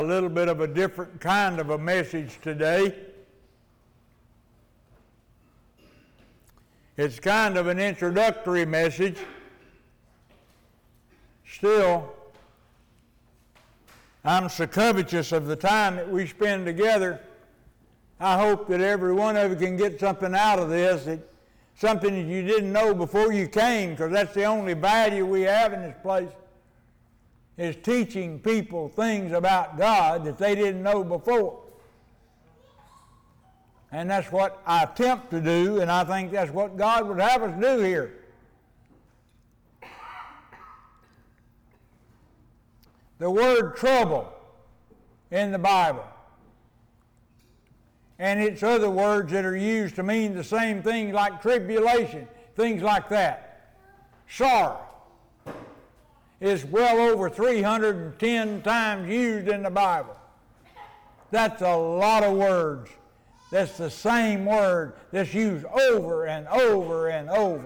A little bit of a different kind of a message today. It's kind of an introductory message. Still, I'm so covetous of the time that we spend together. I hope that every one of you can get something out of this, something that you didn't know before you came, because that's the only value we have in this place, is teaching people things about God that they didn't know before. And that's what I attempt to do, and I think that's what God would have us do here. The word trouble in the Bible, and it's other words that are used to mean the same thing, like tribulation, things like that. Sorrow is well over 310 times used in the Bible. That's a lot of words. That's the same word that's used over and over and over.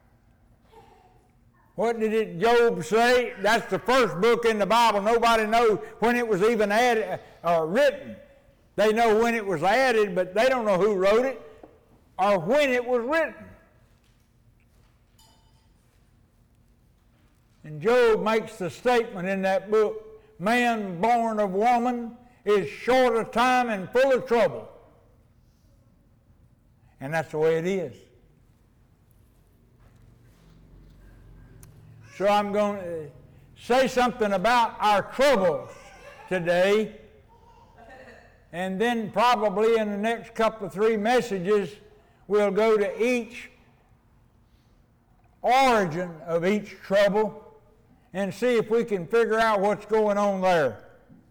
What did Job say? That's the first book in the Bible. Nobody knows when it was even added or written. They know when it was added, but they don't know who wrote it or when it was written. And Job makes the statement in that book, man born of woman is short of time and full of trouble. And that's the way it is. So I'm going to say something about our troubles today, and then probably in the next couple of 3 messages we'll go to each origin of each trouble and see if we can figure out what's going on there.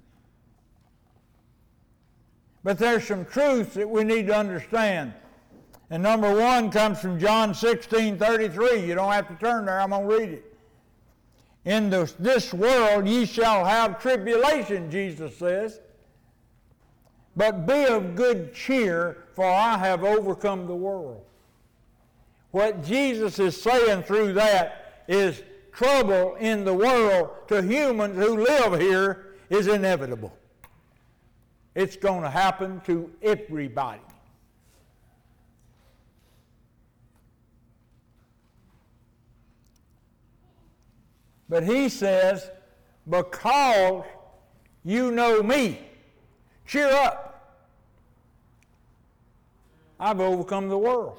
But there's some truths that we need to understand. And number 1 comes from John 16:33. You don't have to turn there, I'm going to read it. In this world ye shall have tribulation, Jesus says, but be of good cheer, for I have overcome the world. What Jesus is saying through that is trouble in the world to humans who live here is inevitable. It's going to happen to everybody. But he says, because you know me, cheer up. I've overcome the world.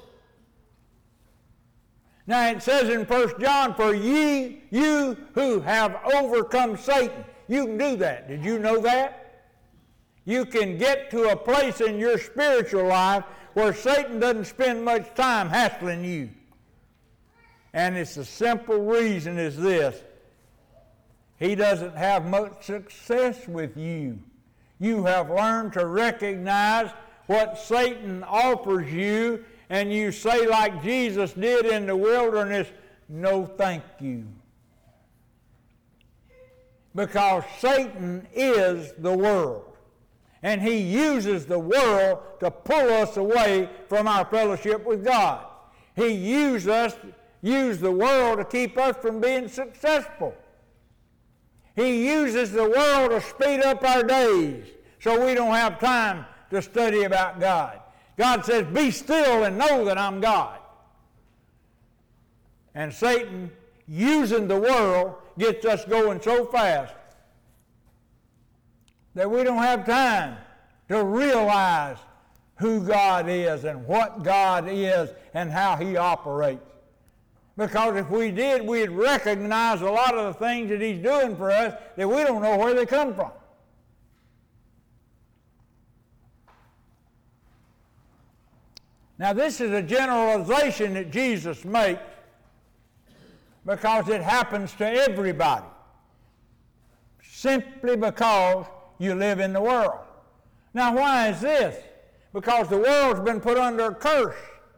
Now it says in 1 John, for you who have overcome Satan. You can do that. Did you know that? You can get to a place in your spiritual life where Satan doesn't spend much time hassling you. And it's the simple reason is this. He doesn't have much success with you. You have learned to recognize what Satan offers you, and you say like Jesus did in the wilderness, no thank you. Because Satan is the world. And he uses the world to pull us away from our fellowship with God. He used the world to keep us from being successful. He uses the world to speed up our days so we don't have time to study about God. God says, be still and know that I'm God. And Satan, using the world, gets us going so fast that we don't have time to realize who God is and what God is and how He operates. Because if we did, we'd recognize a lot of the things that He's doing for us that we don't know where they come from. Now this is a generalization that Jesus makes because it happens to everybody. Simply because you live in the world. Now why is this? Because the world's been put under a curse.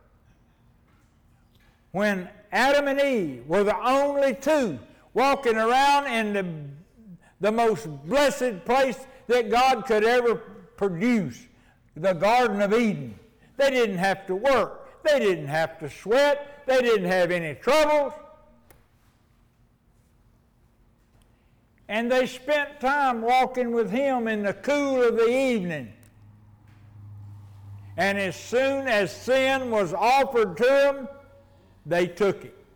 When Adam and Eve were the only two walking around in the most blessed place that God could ever produce, the Garden of Eden. They didn't have to work. They didn't have to sweat. They didn't have any troubles. And they spent time walking with him in the cool of the evening. And as soon as sin was offered to them, they took it.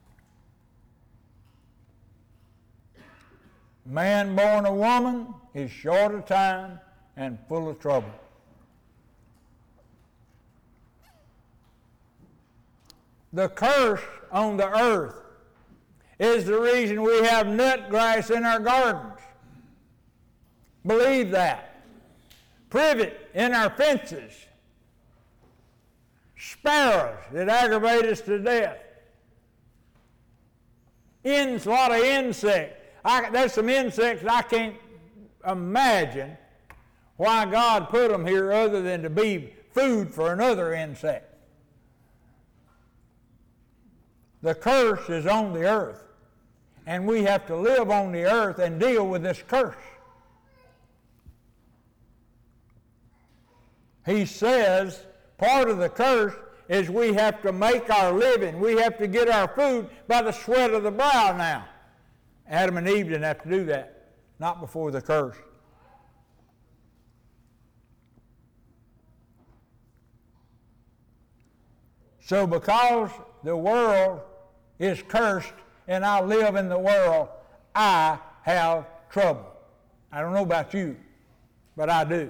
Man born of woman is short of time and full of trouble. The curse on the earth is the reason we have nut grass in our gardens. Believe that. Privet in our fences. Sparrows that aggravate us to death. A lot of insects. There's some insects I can't imagine why God put them here other than to be food for another insect. The curse is on the earth, and we have to live on the earth and deal with this curse. He says part of the curse is we have to make our living. We have to get our food by the sweat of the brow now. Adam and Eve didn't have to do that, not before the curse. So because the world is cursed and I live in the world, I have trouble. I don't know about you, but I do.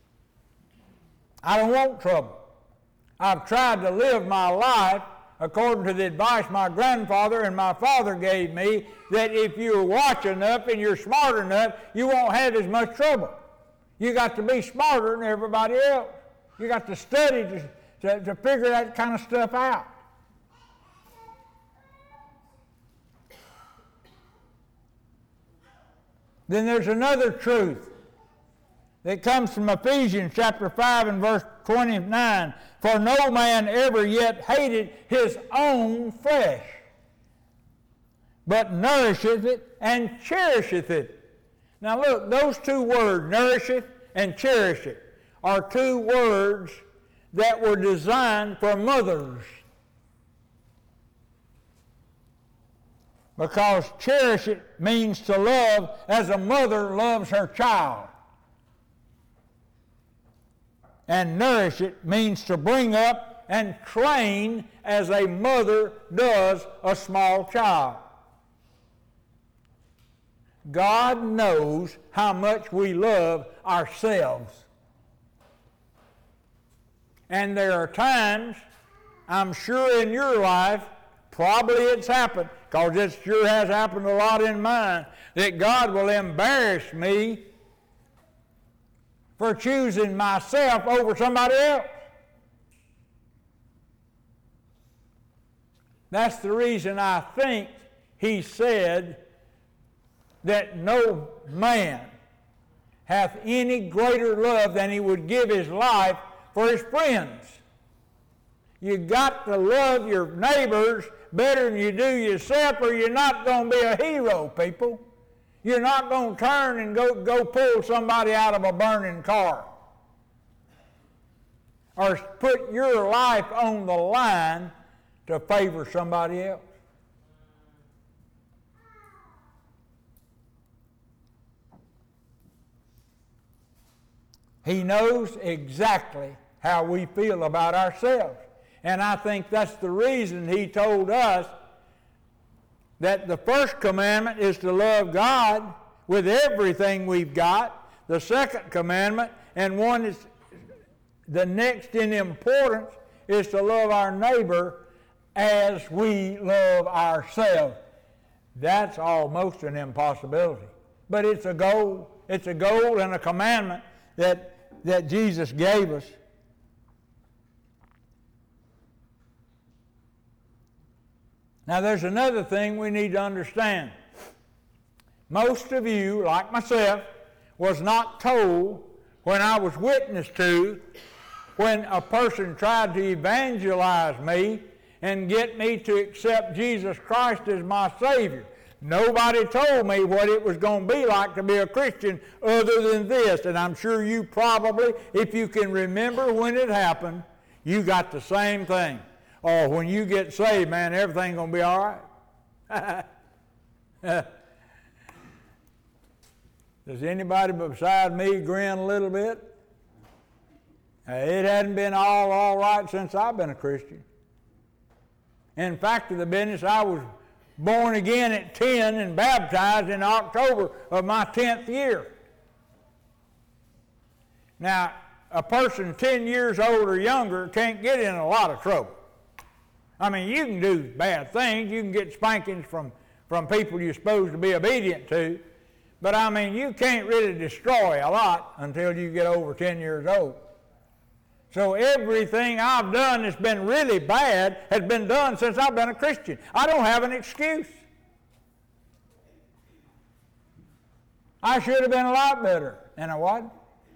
I don't want trouble. I've tried to live my life according to the advice my grandfather and my father gave me, that if you're watch enough and you're smart enough, you won't have as much trouble. You got to be smarter than everybody else. You got to study to figure that kind of stuff out. Then there's another truth that comes from Ephesians chapter 5 and verse 29. For no man ever yet hated his own flesh, but nourisheth it and cherisheth it. Now look, those two words, nourisheth and cherisheth, are two words that were designed for mothers. Because cherish it means to love as a mother loves her child. And nourish it means to bring up and train as a mother does a small child. God knows how much we love ourselves. And there are times, I'm sure in your life, probably it's happened, because it sure has happened a lot in mine, that God will embarrass me for choosing myself over somebody else. That's the reason I think he said that no man hath any greater love than he would give his life for his friends. You got to love your neighbors better than you do yourself, or you're not going to be a hero, people. You're not going to turn and go pull somebody out of a burning car, or put your life on the line to favor somebody else. He knows exactly how we feel about ourselves. And I think that's the reason he told us that the first commandment is to love God with everything we've got. The second commandment, and one is the next in importance, is to love our neighbor as we love ourselves. That's almost an impossibility. But it's a goal. It's a goal and a commandment that Jesus gave us. Now there's another thing we need to understand. Most of you, like myself, was not told when I was witnessed to, when a person tried to evangelize me and get me to accept Jesus Christ as my Savior. Nobody told me what it was going to be like to be a Christian other than this. And I'm sure you probably, if you can remember when it happened, you got the same thing. Oh, when you get saved, man, everything's going to be all right. Does anybody beside me grin a little bit? It hadn't been all right since I've been a Christian. In fact of the business, I was born again at 10 and baptized in October of my 10th year. Now, a person 10 years old or younger can't get in a lot of trouble. I mean, you can do bad things. You can get spankings from people you're supposed to be obedient to. But, I mean, you can't really destroy a lot until you get over 10 years old. So everything I've done that's been really bad has been done since I've been a Christian. I don't have an excuse. I should have been a lot better, and I wasn't.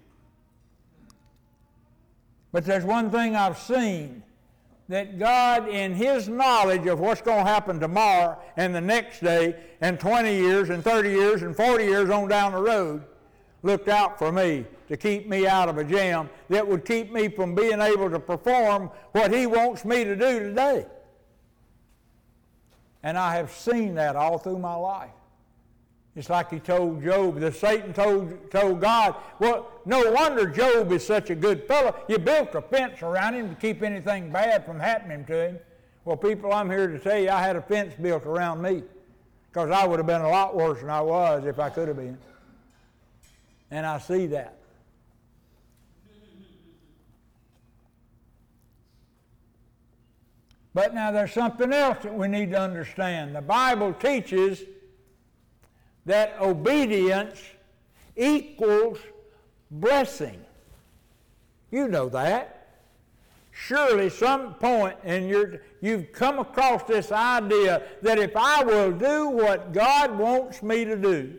But there's one thing I've seen, that God, in His knowledge of what's going to happen tomorrow and the next day and 20 years and 30 years and 40 years on down the road, looked out for me to keep me out of a jam that would keep me from being able to perform what He wants me to do today. And I have seen that all through my life. It's like he told Job, that Satan told God, well, no wonder Job is such a good fellow. You built a fence around him to keep anything bad from happening to him. Well, people, I'm here to tell you I had a fence built around me, because I would have been a lot worse than I was if I could have been. And I see that. But now there's something else that we need to understand. The Bible teaches that obedience equals blessing. You know that. Surely some point in you've come across this idea that if I will do what God wants me to do,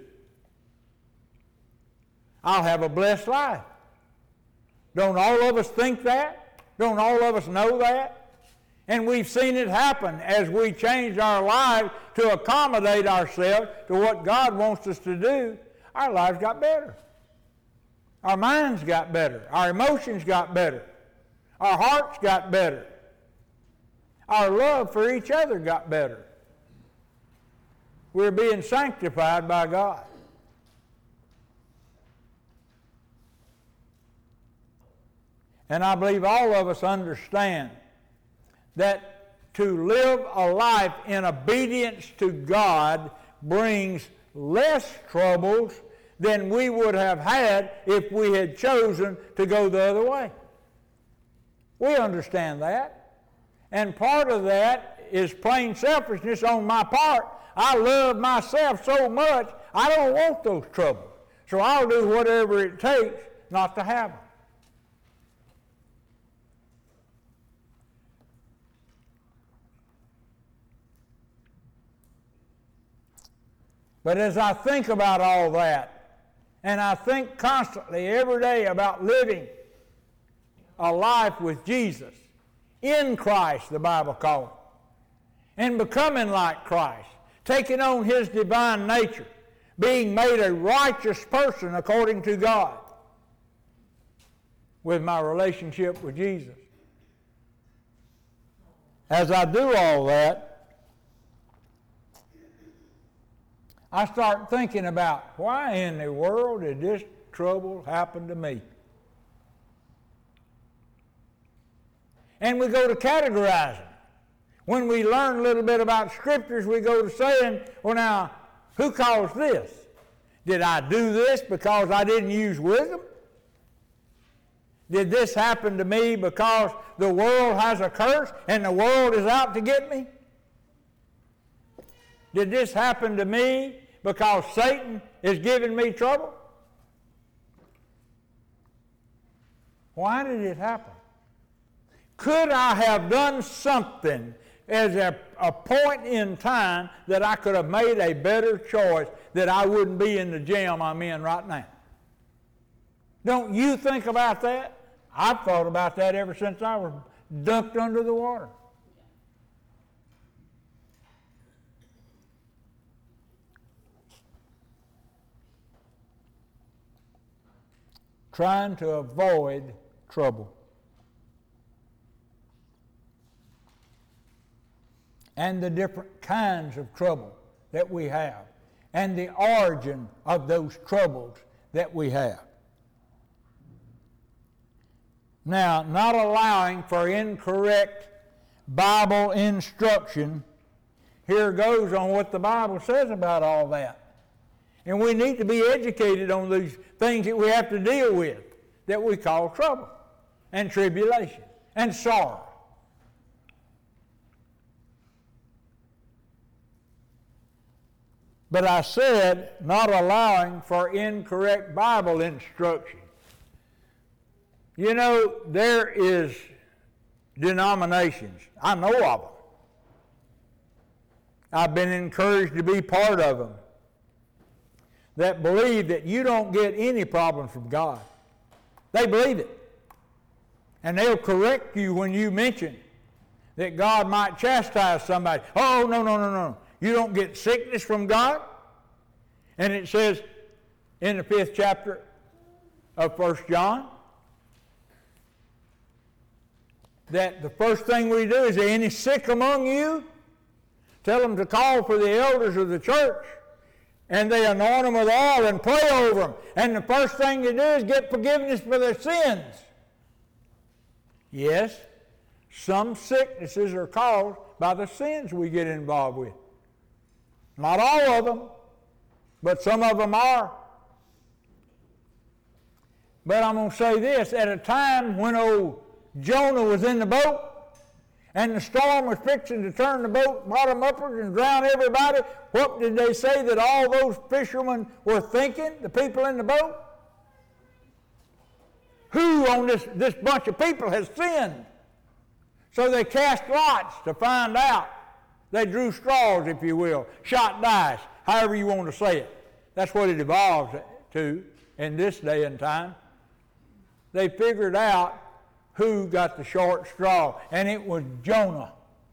I'll have a blessed life. Don't all of us think that? Don't all of us know that? And we've seen it happen as we change our lives to accommodate ourselves to what God wants us to do. Our lives got better. Our minds got better. Our emotions got better. Our hearts got better. Our love for each other got better. We're being sanctified by God. And I believe all of us understand that to live a life in obedience to God brings less troubles than we would have had if we had chosen to go the other way. We understand that. And part of that is plain selfishness on my part. I love myself so much, I don't want those troubles. So I'll do whatever it takes not to have them. But as I think about all that, and I think constantly every day about living a life with Jesus, in Christ, the Bible calls it, and becoming like Christ, taking on His divine nature, being made a righteous person according to God, with my relationship with Jesus. As I do all that, I start thinking about, why in the world did this trouble happen to me? And we go to categorizing. When we learn a little bit about Scriptures, we go to saying, well now, who caused this? Did I do this because I didn't use wisdom? Did this happen to me because the world has a curse and the world is out to get me? Did this happen to me because Satan is giving me trouble? Why did it happen? Could I have done something as a point in time that I could have made a better choice that I wouldn't be in the jam I'm in right now? Don't you think about that? I've thought about that ever since I was dunked under the water. Trying to avoid trouble. And the different kinds of trouble that we have. and the origin of those troubles that we have. Now, not allowing for incorrect Bible instruction, here goes on what the Bible says about all that. And we need to be educated on these things that we have to deal with that we call trouble and tribulation and sorrow. But I said, not allowing for incorrect Bible instruction. You know, there is denominations, I know of them. I've been encouraged to be part of them, that believe that you don't get any problems from God. They believe it. And they'll correct you when you mention that God might chastise somebody. Oh, no. You don't get sickness from God. And it says in the 5th chapter of 1 John that the first thing we do is, any sick among you? Tell them to call for the elders of the church, and they anoint them with oil and pray over them. And the first thing they do is get forgiveness for their sins. Yes, some sicknesses are caused by the sins we get involved with. Not all of them, but some of them are. But I'm going to say this, at a time when old Jonah was in the boat, and the storm was fixing to turn the boat bottom upwards and drown everybody, what did they say that all those fishermen were thinking, the people in the boat? Who on this bunch of people has sinned? So they cast lots to find out. They drew straws, if you will, shot dice, however you want to say it. That's what it evolved to in this day and time. They figured out who got the short straw, and it was Jonah.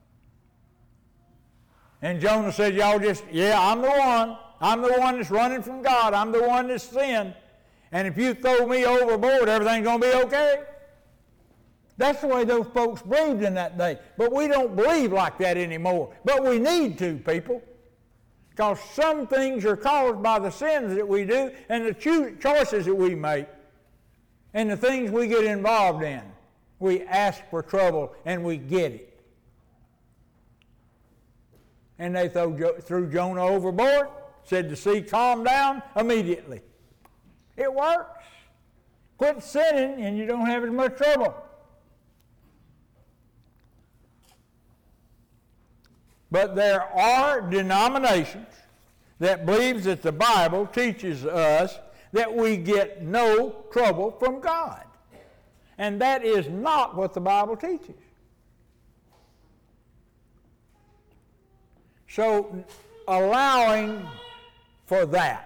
And Jonah said, y'all just, I'm the one. I'm the one that's running from God. I'm the one that's sinned. And if you throw me overboard, everything's going to be okay. That's the way those folks believed in that day. But we don't believe like that anymore. But we need to, people. Because some things are caused by the sins that we do and the choices that we make and the things we get involved in. We ask for trouble and we get it. And they threw Jonah overboard, said the sea calmed down immediately. It works. Quit sinning and you don't have as much trouble. But there are denominations that believes that the Bible teaches us that we get no trouble from God. And that is not what the Bible teaches. So, allowing for that,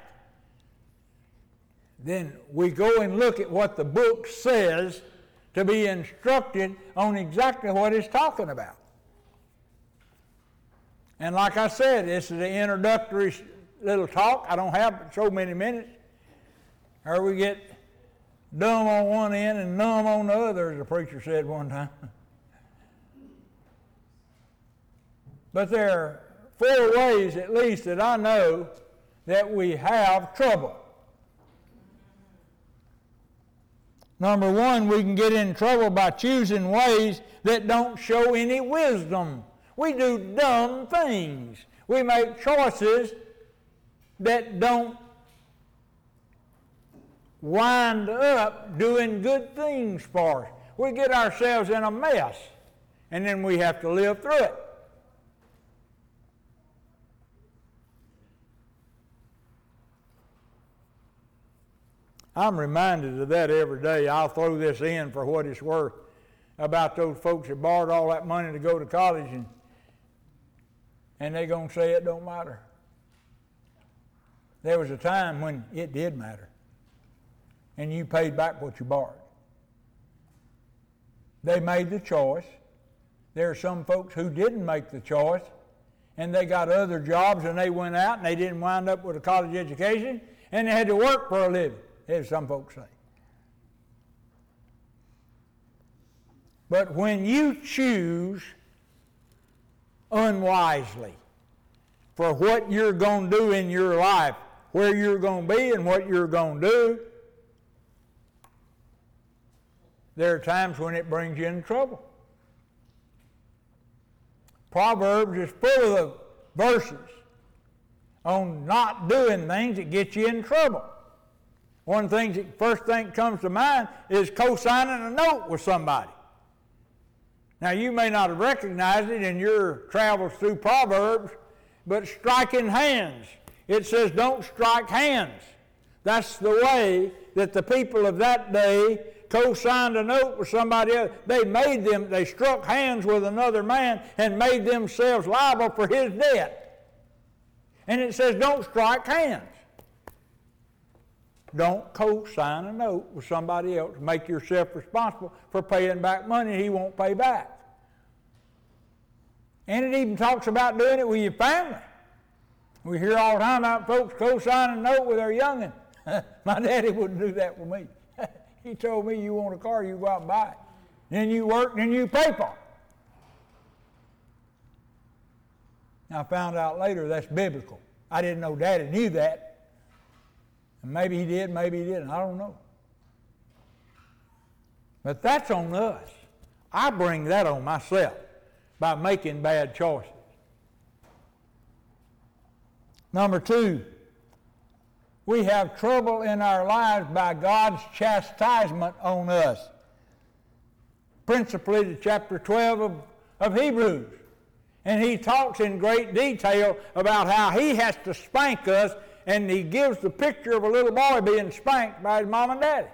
then we go and look at what the book says to be instructed on exactly what it's talking about. And like I said, this is an introductory little talk. I don't have so many minutes. Or we get dumb on one end and numb on the other, as the preacher said one time. But there are 4 ways, at least, that I know that we have trouble. Number 1, we can get in trouble by choosing ways that don't show any wisdom. We do dumb things. We make choices that don't wind up doing good things for us. We get ourselves in a mess, and then we have to live through it. I'm reminded of that every day. I'll throw this in for what it's worth about those folks that borrowed all that money to go to college, and they're going to say it don't matter. There was a time when it did matter, and you paid back what you borrowed. They made the choice. There are some folks who didn't make the choice, and they got other jobs, and they went out, and they didn't wind up with a college education, and they had to work for a living, as some folks say. But when you choose unwisely, for what you're going to do in your life, where you're going to be and what you're going to do, there are times when it brings you in trouble. Proverbs is full of verses on not doing things that get you in trouble. One of the things that first thing that comes to mind is co-signing a note with somebody. Now, you may not have recognized it in your travels through Proverbs, but striking hands. It says don't strike hands. That's the way that the people of that day co-signed a note with somebody else. They struck hands with another man and made themselves liable for his debt. And it says don't strike hands. Don't co-sign a note with somebody else. Make yourself responsible for paying back money he won't pay back. And it even talks about doing it with your family. We hear all the time about folks co-signing a note with their young'un. My daddy wouldn't do that with me. He told me, you want a car, you go out and buy it. Then you work, then you pay for it. Now, I found out later that's biblical. I didn't know Daddy knew that. And maybe he did, maybe he didn't. I don't know. But that's on us. I bring that on myself by making bad choices. Number 2, we have trouble in our lives by God's chastisement on us. Principally the chapter 12 of Hebrews. And he talks in great detail about how he has to spank us, and he gives the picture of a little boy being spanked by his mom and daddy.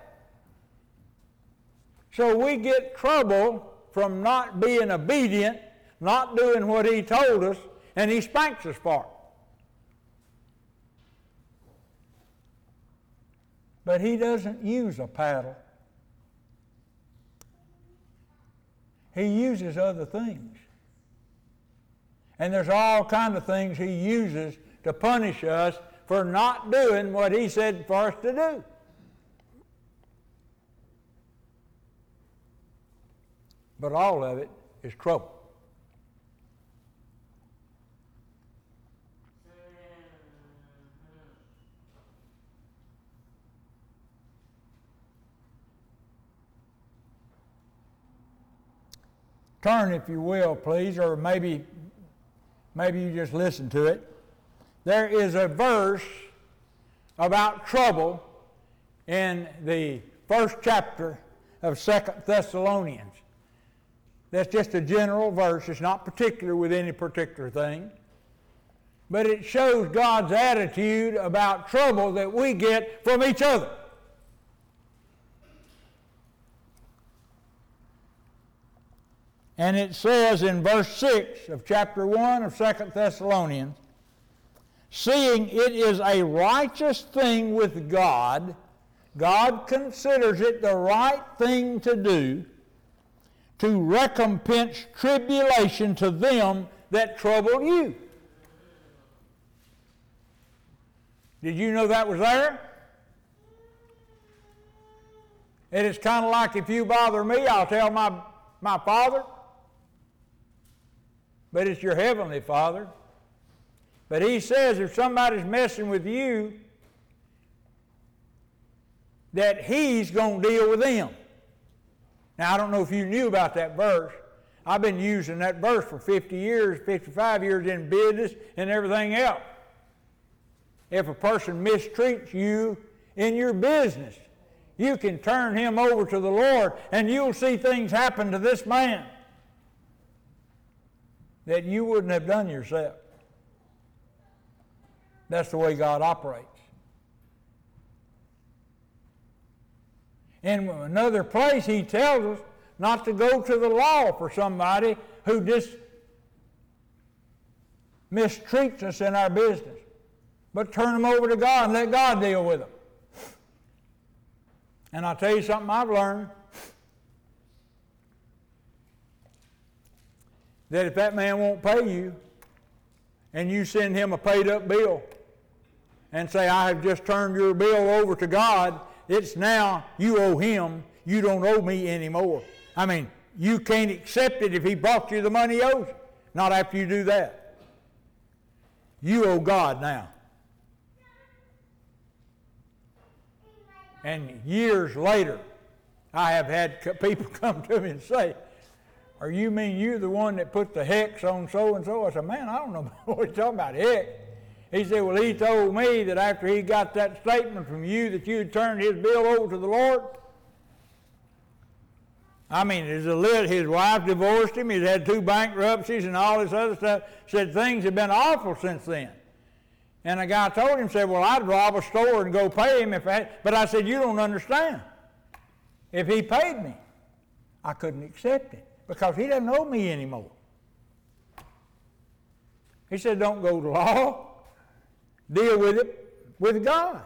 So we get trouble from not being obedient, not doing what he told us, and he spanks us for it. But he doesn't use a paddle. He uses other things. And there's all kinds of things he uses to punish us for not doing what he said for us to do. But all of it is trouble. Turn, if you will, please, or maybe you just listen to it. There is a verse about trouble in the first chapter of 2 Thessalonians. That's just a general verse. It's not particular with any particular thing. But it shows God's attitude about trouble that we get from each other. And it says in verse 6 of chapter 1 of 2 Thessalonians, seeing it is a righteous thing with God, God considers it the right thing to do, to recompense tribulation to them that trouble you. Did you know that was there? It is kind of like if you bother me, I'll tell my Father. But it's your heavenly Father. But he says if somebody's messing with you, that he's going to deal with them. Now, I don't know if you knew about that verse. I've been using that verse for 50 years, 55 years in business and everything else. If a person mistreats you in your business, you can turn him over to the Lord and you'll see things happen to this man that you wouldn't have done yourself. That's the way God operates. In another place, he tells us not to go to the law for somebody who just mistreats us in our business, but turn them over to God and let God deal with them. And I'll tell you something I've learned, that if that man won't pay you and you send him a paid up bill and say, I have just turned your bill over to God, it's now you owe him, you don't owe me anymore. I mean, you can't accept it if he brought you the money he owes you, not after you do that. You owe God now. And years later, I have had people come to me and say, you mean you're the one that put the hex on so-and-so? I said, man, I don't know what you're talking about, hex. He said, well, he told me that after he got that statement from you that you had turned his bill over to the Lord. I mean, his wife divorced him. He's had 2 bankruptcies and all this other stuff. Said things have been awful since then. And a guy told him, said, well, I'd rob a store and go pay him if I had. But I said, you don't understand. If he paid me, I couldn't accept it because he doesn't owe me anymore. He said, don't go to law. Deal with it with God.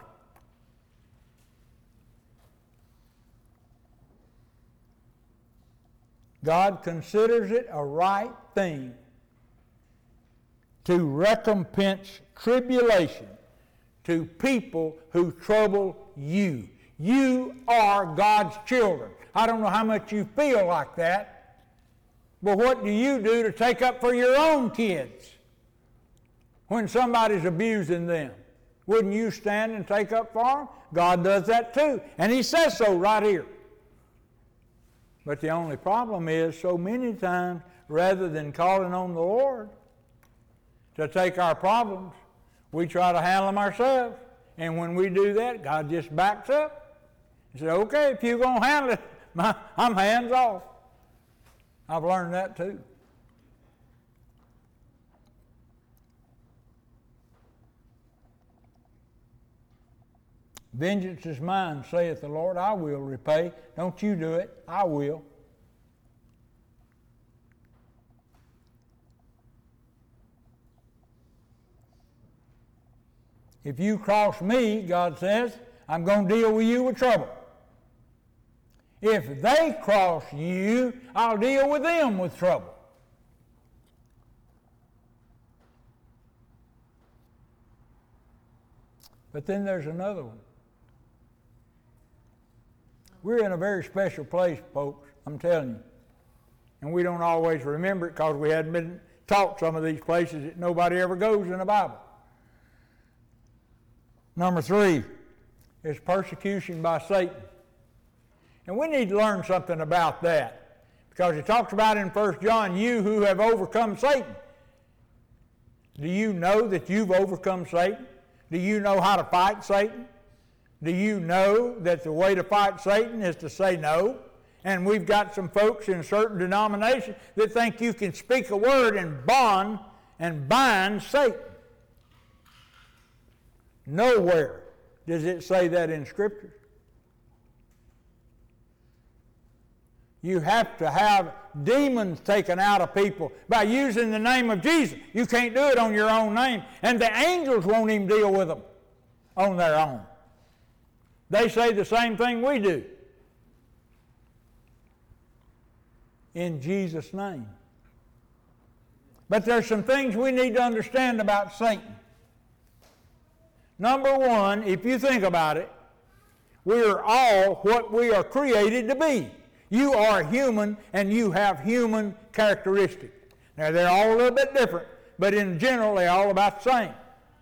God considers it a right thing to recompense tribulation to people who trouble you. You are God's children. I don't know how much you feel like that, but what do you do to take up for your own kids when somebody's abusing them? Wouldn't you stand and take up for them? God does that too, and He says so right here. But the only problem is, so many times, rather than calling on the Lord to take our problems, we try to handle them ourselves. And when we do that, God just backs up and says, okay, if you're going to handle it, I'm hands off. I've learned that too. Vengeance is mine, saith the Lord, I will repay. Don't you do it, I will. If you cross me, God says, I'm going to deal with you with trouble. If they cross you, I'll deal with them with trouble. But then there's another one. We're in a very special place, folks, I'm telling you. And we don't always remember it because we hadn't been taught some of these places that nobody ever goes in the Bible. Number 3 is persecution by Satan. And we need to learn something about that because it talks about in 1 John, you who have overcome Satan. Do you know that you've overcome Satan? Do you know how to fight Satan? Do you know that the way to fight Satan is to say no? And we've got some folks in certain denominations that think you can speak a word and bind Satan. Nowhere does it say that in Scripture. You have to have demons taken out of people by using the name of Jesus. You can't do it on your own name. And the angels won't even deal with them on their own. They say the same thing we do. In Jesus' name. But there's some things we need to understand about Satan. Number 1, if you think about it, we are all what we are created to be. You are human and you have human characteristics. Now they're all a little bit different, but in general they're all about the same.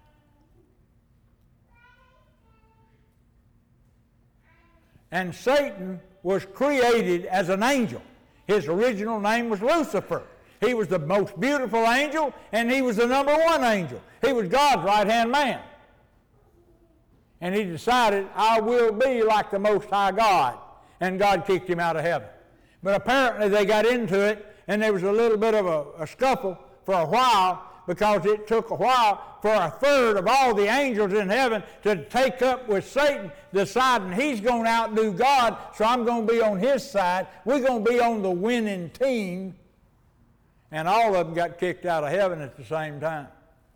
And Satan was created as an angel. His original name was Lucifer. He was the most beautiful angel and he was the number 1 angel. He was God's right-hand man. And he decided, I will be like the Most High God. And God kicked him out of heaven. But apparently they got into it, and there was a little bit of a scuffle for a while because it took a while for a third of all the angels in heaven to take up with Satan, deciding he's going to outdo God, so I'm going to be on his side. We're going to be on the winning team. And all of them got kicked out of heaven at the same time.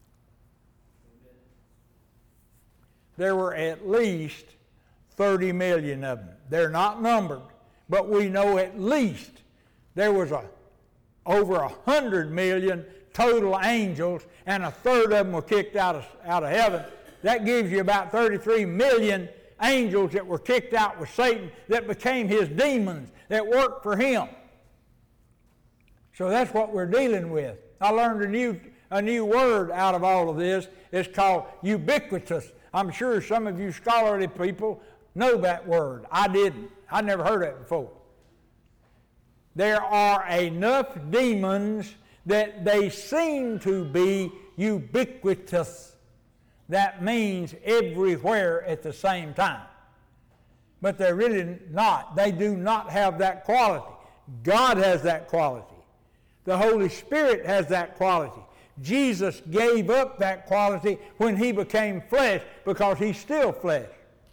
There were at least 30 million of them. They're not numbered, but we know at least there was over 100 million total angels, and a third of them were kicked out of heaven. That gives you about 33 million angels that were kicked out with Satan that became his demons that worked for him. So that's what we're dealing with. I learned a new word out of all of this. It's called ubiquitous. I'm sure some of you scholarly people know that word. I didn't. I never heard it before. There are enough demons that they seem to be ubiquitous. That means everywhere at the same time. But they're really not. They do not have that quality. God has that quality. The Holy Spirit has that quality. Jesus gave up that quality when he became flesh because he's still flesh.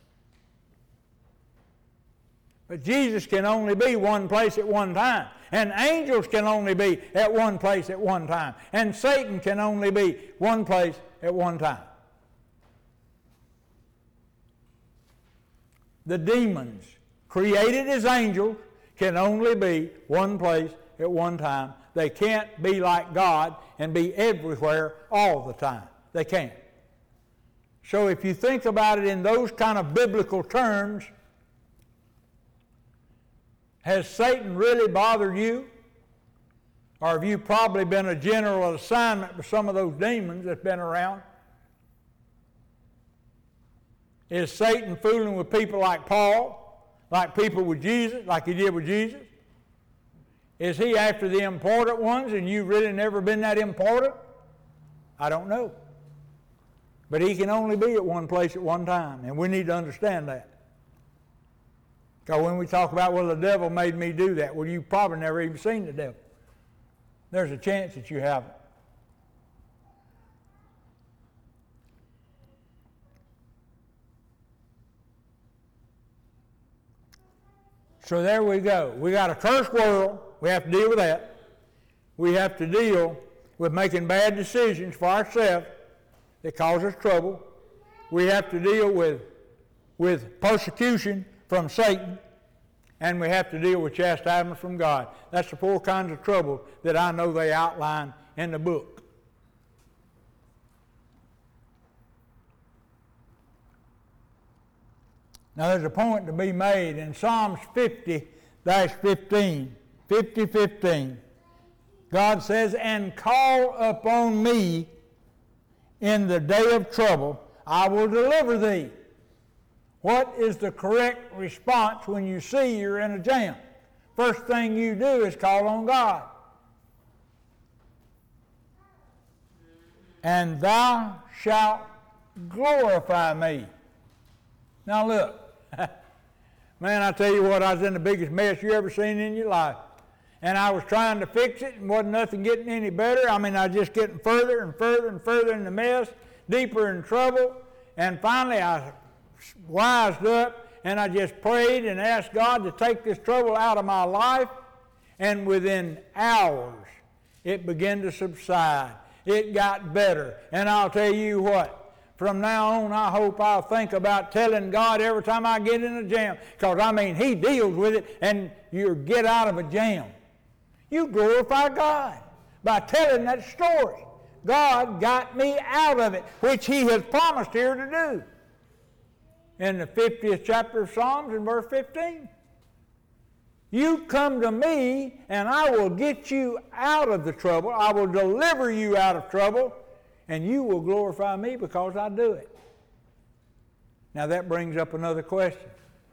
But Jesus can only be one place at one time. And angels can only be at one place at one time. And Satan can only be one place at one time. The demons, created as angels, can only be one place at one time. They can't be like God and be everywhere all the time. They can't. So if you think about it in those kind of biblical terms, has Satan really bothered you? Or have you probably been a general assignment with some of those demons that's been around? Is Satan fooling with people like Paul, like people with Jesus, like he did with Jesus? Is he after the important ones and you've really never been that important? I don't know. But he can only be at one place at one time, and we need to understand that. Because when we talk about, well, the devil made me do that, well, you've probably never even seen the devil. There's a chance that you haven't. So there we go. We got a cursed world. We have to deal with that. We have to deal with making bad decisions for ourselves that cause us trouble. We have to deal with persecution from Satan. And we have to deal with chastisement from God. That's the 4 kinds of trouble that I know they outline in the book. Now there's a point to be made in Psalms 50-15. 50:15. God says, and call upon me in the day of trouble, I will deliver thee. What is the correct response when you see you're in a jam? First thing you do is call on God. And thou shalt glorify me. Now look, man, I tell you what, I was in the biggest mess you ever seen in your life. And I was trying to fix it and wasn't nothing getting any better. I mean, I was just getting further and further and further in the mess, deeper in trouble. And finally I wised up and I just prayed and asked God to take this trouble out of my life. And within hours, it began to subside. It got better. And I'll tell you what, from now on, I hope I'll think about telling God every time I get in a jam. Because, I mean, he deals with it and you get out of a jam. You glorify God by telling that story. God got me out of it, which he has promised here to do. In the 50th chapter of Psalms in verse 15. You come to me and I will get you out of the trouble. I will deliver you out of trouble. And you will glorify me because I do it. Now that brings up another question.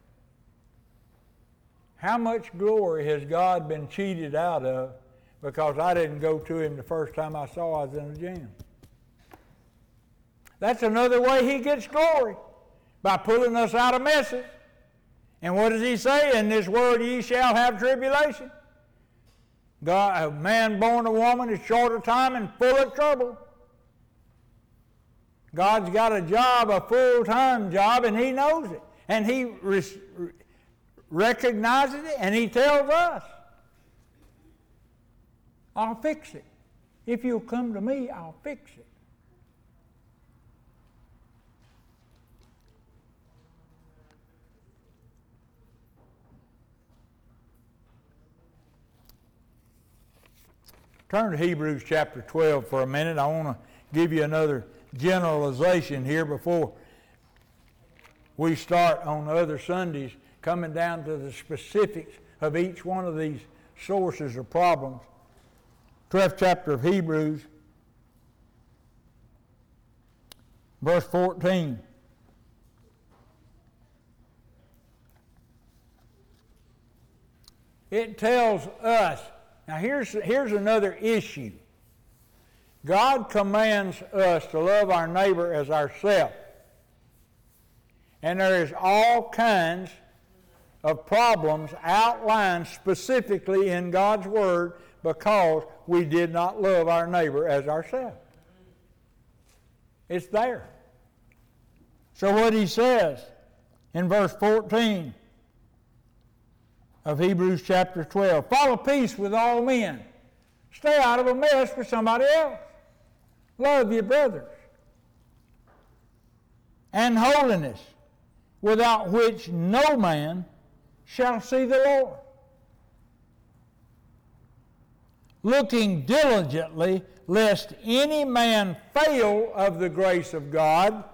How much glory has God been cheated out of because I didn't go to him the first time I saw I was in a jam? That's another way he gets glory, by pulling us out of messes. And what does he say? In this world ye shall have tribulation. God, a man born of woman is short of time and full of trouble. God's got a job, a full-time job, and he knows it. And he recognizes it, and he tells us, I'll fix it. If you'll come to me, I'll fix it. Turn to Hebrews chapter 12 for a minute. I want to give you another generalization here before we start on other Sundays coming down to the specifics of each one of these sources or problems. 12th chapter of Hebrews verse 14. It tells us, now here's another issue. God commands us to love our neighbor as ourselves. And there is all kinds of problems outlined specifically in God's Word because we did not love our neighbor as ourselves. It's there. So what he says in verse 14 of Hebrews chapter 12, follow peace with all men. Stay out of a mess with somebody else. Love your brothers. And holiness, without which no man shall see the Lord. Looking diligently, lest any man fail of the grace of God,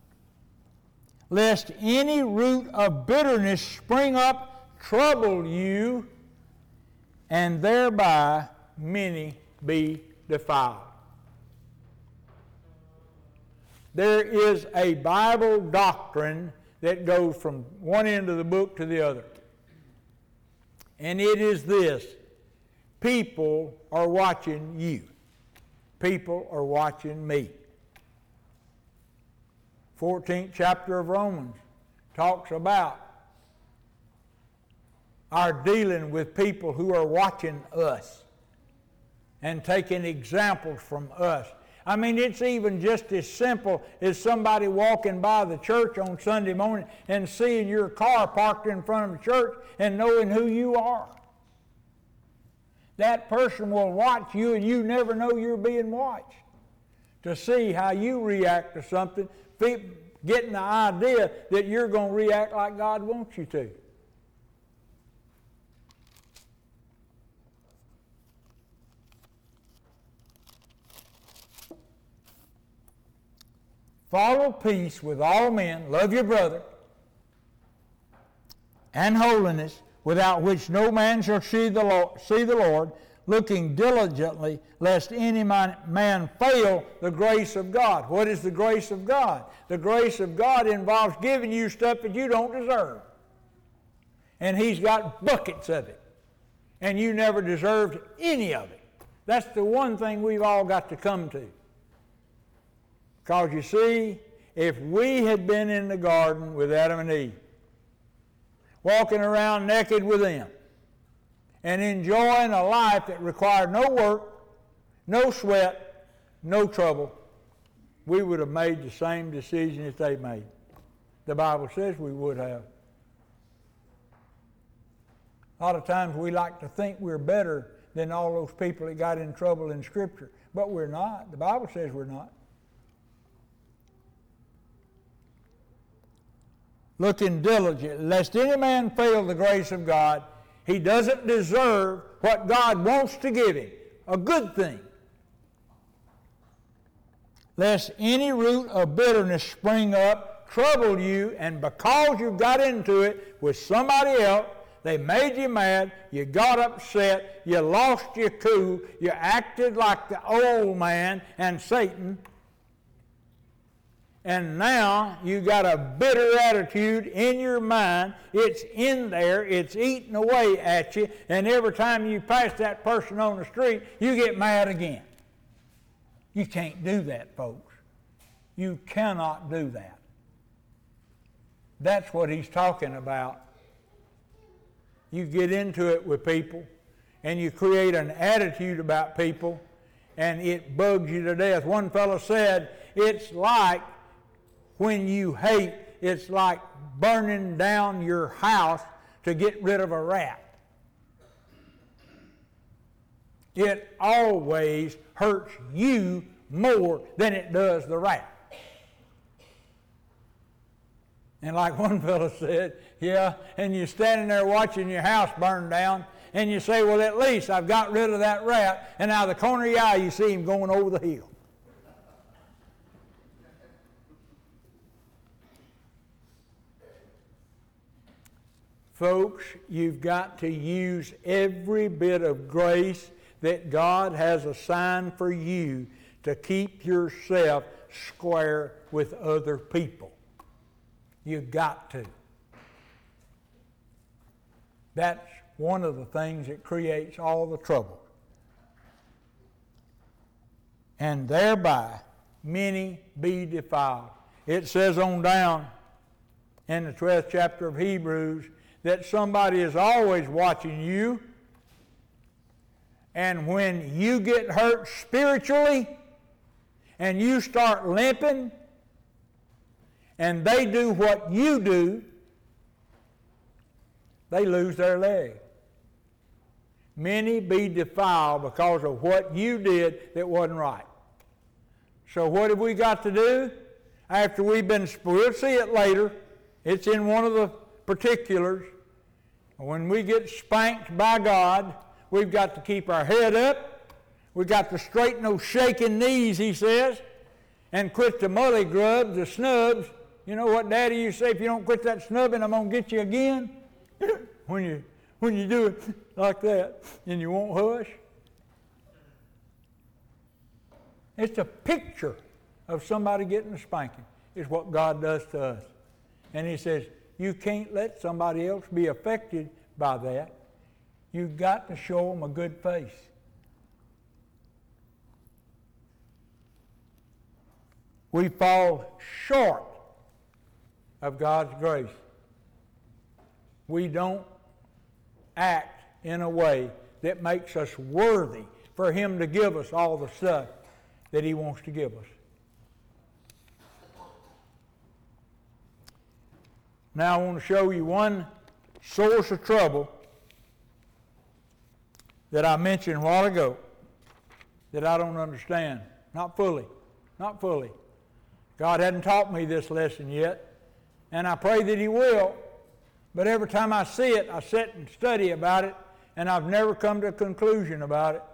lest any root of bitterness spring up, trouble you, and thereby many be defiled. There is a Bible doctrine that goes from one end of the book to the other. And it is this: people are watching you. People are watching me. 14th chapter of Romans talks about our dealing with people who are watching us and taking examples from us. I mean, it's even just as simple as somebody walking by the church on Sunday morning and seeing your car parked in front of the church and knowing who you are. That person will watch you, and you never know you're being watched, to see how you react to something, getting the idea that you're going to react like God wants you to. Follow peace with all men, love your brother, and holiness, without which no man shall see the Lord, looking diligently, lest any man fail the grace of God. What is the grace of God? The grace of God involves giving you stuff that you don't deserve. And He's got buckets of it. And you never deserved any of it. That's the one thing we've all got to come to. Because you see, if we had been in the garden with Adam and Eve, walking around naked with them, and enjoying a life that required no work, no sweat, no trouble, we would have made the same decision that they made. The Bible says we would have. A lot of times we like to think we're better than all those people that got in trouble in Scripture, but we're not. The Bible says we're not. Looking diligent, lest any man fail the grace of God. He doesn't deserve what God wants to give him, a good thing. Lest any root of bitterness spring up, trouble you, and because you got into it with somebody else, they made you mad, you got upset, you lost your cool, you acted like the old man and Satan, and now you got a bitter attitude in your mind. It's in there, it's eating away at you, and every time you pass that person on the street, you get mad again. You can't do that, folks. You cannot do that. That's what he's talking about. You get into it with people, and you create an attitude about people, and it bugs you to death. One fellow said, it's like when you hate, it's like burning down your house to get rid of a rat. It always hurts you more than it does the rat. And like one fellow said, yeah, and you're standing there watching your house burn down, and you say, well, at least I've got rid of that rat, and out of the corner of your eye you see him going over the hill. Folks, you've got to use every bit of grace that God has assigned for you to keep yourself square with other people. You've got to. That's one of the things that creates all the trouble. And thereby many be defiled. It says on down in the 12th chapter of Hebrews that somebody is always watching you, and when you get hurt spiritually and you start limping and they do what you do, they lose their leg. Many be defiled because of what you did that wasn't right. So what have we got to do? After we've been, we'll see it later. It's in one of the particulars. When we get spanked by God, we've got to keep our head up. We've got to straighten those shaking knees, he says, and quit the mully grubs, the snubs. You know what Daddy used to say, if you don't quit that snubbing, I'm going to get you again? when you do it like that, and you won't hush. It's a picture of somebody getting a spanking, is what God does to us. And he says, you can't let somebody else be affected by that. You've got to show them a good face. We fall short of God's grace. We don't act in a way that makes us worthy for him to give us all the stuff that he wants to give us. Now I want to show you one source of trouble that I mentioned a while ago that I don't understand. Not fully. God hadn't taught me this lesson yet, and I pray that he will. But every time I see it, I sit and study about it, and I've never come to a conclusion about it.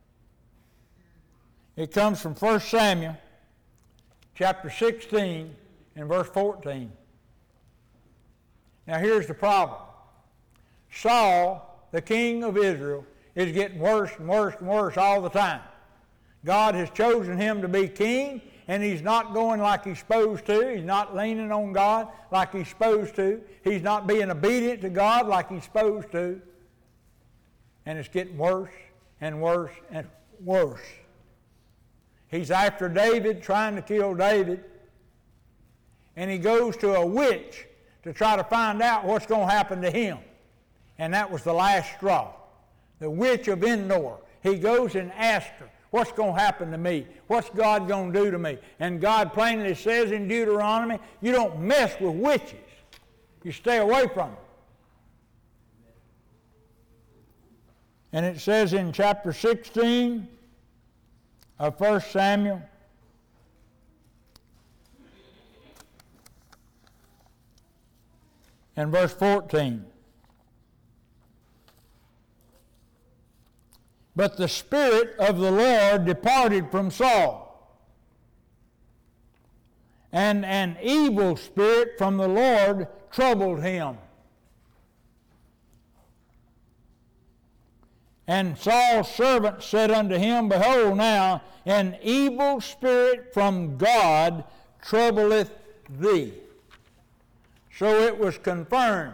It comes from 1 Samuel chapter 16 and verse 14. Now here's the problem. Saul, the king of Israel, is getting worse and worse and worse all the time. God has chosen him to be king, and he's not going like he's supposed to. He's not leaning on God like he's supposed to. He's not being obedient to God like he's supposed to. And it's getting worse and worse and worse. He's after David, trying to kill David, and he goes to a witch to try to find out what's going to happen to him. And that was the last straw. The witch of Endor. He goes and asks her, what's going to happen to me? What's God going to do to me? And God plainly says in Deuteronomy, you don't mess with witches. You stay away from them. And it says in chapter 16 of 1 Samuel, and verse 14. But the Spirit of the Lord departed from Saul, and an evil spirit from the Lord troubled him. And Saul's servant said unto him, behold now, an evil spirit from God troubleth thee. So it was confirmed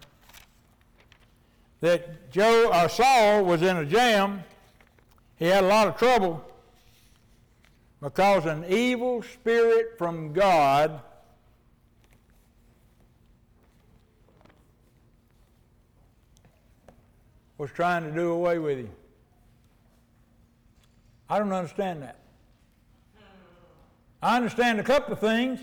that Saul was in a jam. He had a lot of trouble because an evil spirit from God was trying to do away with him. I don't understand that. I understand a couple of things.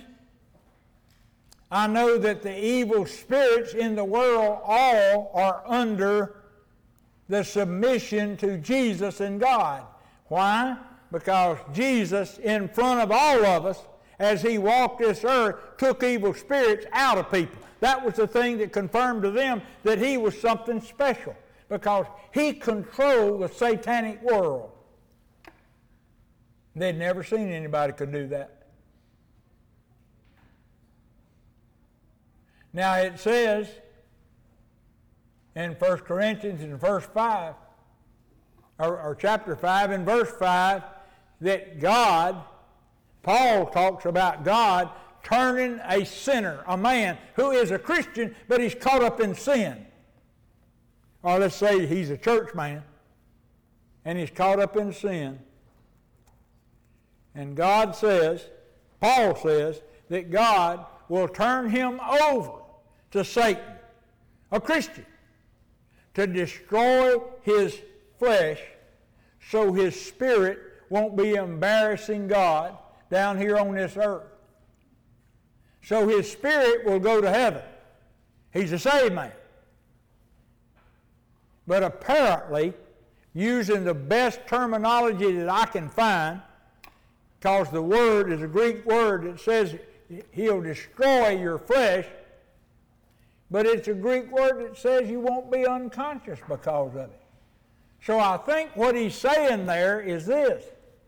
I know that the evil spirits in the world all are under the submission to Jesus and God. Why? Because Jesus, in front of all of us, as he walked this earth, took evil spirits out of people. That was the thing that confirmed to them that he was something special, because he controlled the satanic world. They'd never seen anybody could do that. Now it says in 1 Corinthians in verse 5, or chapter 5 and verse 5, that God Paul talks about God turning a sinner, a man who is a Christian, but he's caught up in sin. Or let's say he's a church man, and he's caught up in sin. And God says, Paul says, that God will turn him over to Satan, a Christian, to destroy his flesh so his spirit won't be embarrassing God down here on this earth. So his spirit will go to heaven. He's a saved man. But apparently, using the best terminology that I can find, because the word is a Greek word that says he'll destroy your flesh, but it's a Greek word that says you won't be unconscious because of it. So I think what he's saying there is this.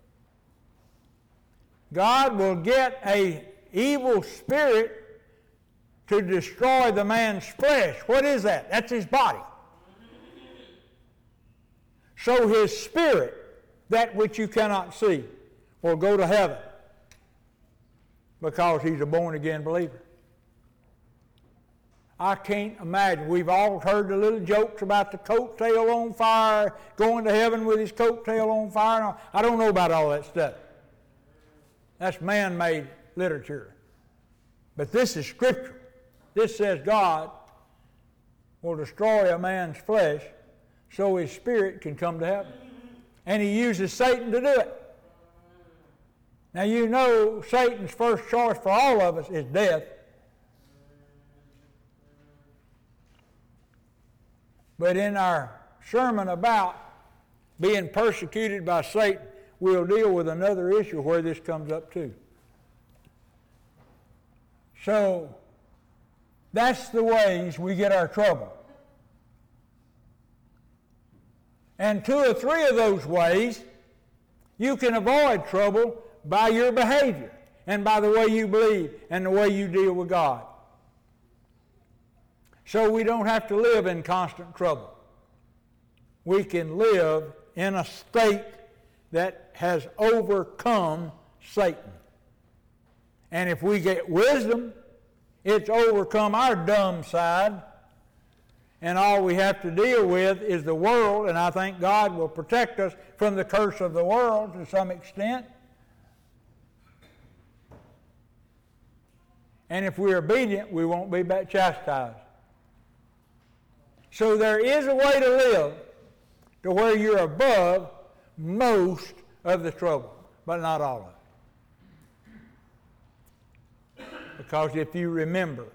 God will get an evil spirit to destroy the man's flesh. What is that? That's his body. So his spirit, that which you cannot see, will go to heaven because he's a born-again believer. I can't imagine. We've all heard the little jokes about the coat tail on fire, going to heaven with his coat tail on fire. I don't know about all that stuff. That's man-made literature. But this is Scripture. This says God will destroy a man's flesh so his spirit can come to heaven. And he uses Satan to do it. Now you know Satan's first choice for all of us is death. But in our sermon about being persecuted by Satan, we'll deal with another issue where this comes up too. So that's the ways we get our trouble. And 2 or 3 of those ways you can avoid trouble by your behavior and by the way you believe and the way you deal with God. So we don't have to live in constant trouble. We can live in a state that has overcome Satan. And if we get wisdom, it's overcome our dumb side. And all we have to deal with is the world, and I think God will protect us from the curse of the world to some extent. And if we're obedient, we won't be chastised. So there is a way to live to where you're above most of the trouble, but not all of it. Because if you remember,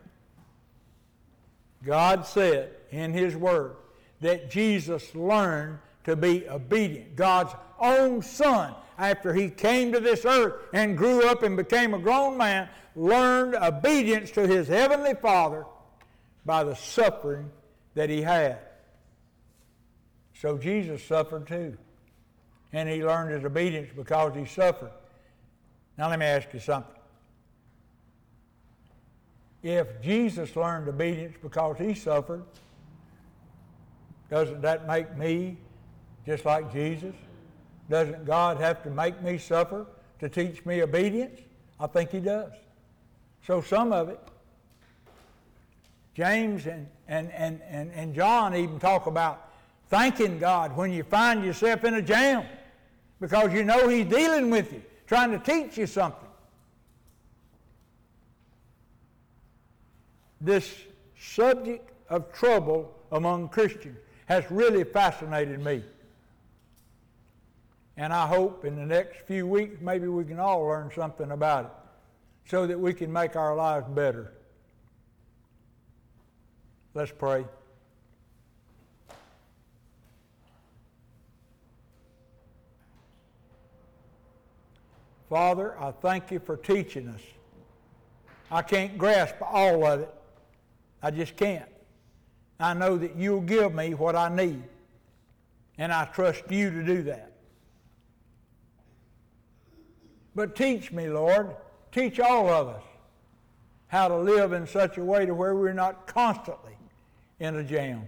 God said in His Word that Jesus learned to be obedient. God's own Son, after He came to this earth and grew up and became a grown man, learned obedience to His Heavenly Father by the suffering that He had. So Jesus suffered too. And He learned His obedience because He suffered. Now let me ask you something. If Jesus learned obedience because He suffered, doesn't that make me just like Jesus? Doesn't God have to make me suffer to teach me obedience? I think He does. So some of it, James and John even talk about thanking God when you find yourself in a jam because you know He's dealing with you, trying to teach you something. This subject of trouble among Christians has really fascinated me. And I hope in the next few weeks maybe we can all learn something about it so that we can make our lives better. Let's pray. Father, I thank You for teaching us. I can't grasp all of it. I just can't. I know that You'll give me what I need, and I trust You to do that. But teach me, Lord, teach all of us how to live in such a way to where we're not constantly in a jam.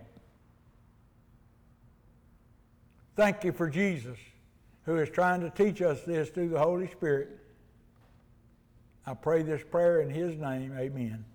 Thank You for Jesus, who is trying to teach us this through the Holy Spirit. I pray this prayer in His name. Amen.